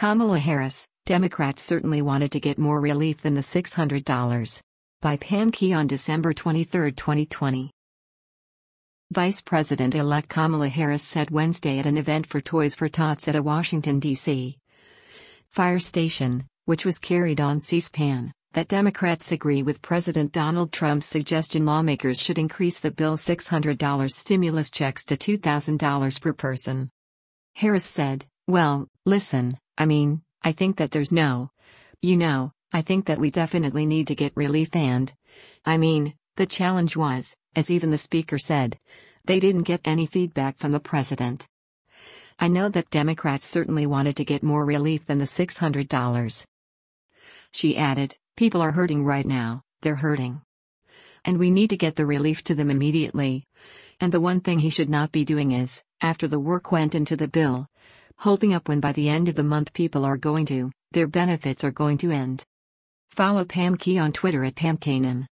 Kamala Harris, Democrats certainly wanted to get more relief than the $600. By Pam Key on December 23, 2020. Vice President-elect Kamala Harris said Wednesday at an event for Toys for Tots at a Washington, D.C. fire station, which was carried on C-SPAN, that Democrats agree with President Donald Trump's suggestion lawmakers should increase the bill's $600 stimulus checks to $2,000 per person. Harris said, "Well, listen, I think that there's I think that we definitely need to get relief and, the challenge was, as even the speaker said, they didn't get any feedback from the president. I know that Democrats certainly wanted to get more relief than the $600. She added, "People are hurting right now, they're hurting. And we need to get the relief to them immediately. And the one thing he should not be doing is, after the work went into the bill, holding up when by the end of the month their benefits are going to end." Follow Pam Key on Twitter at PamKanan.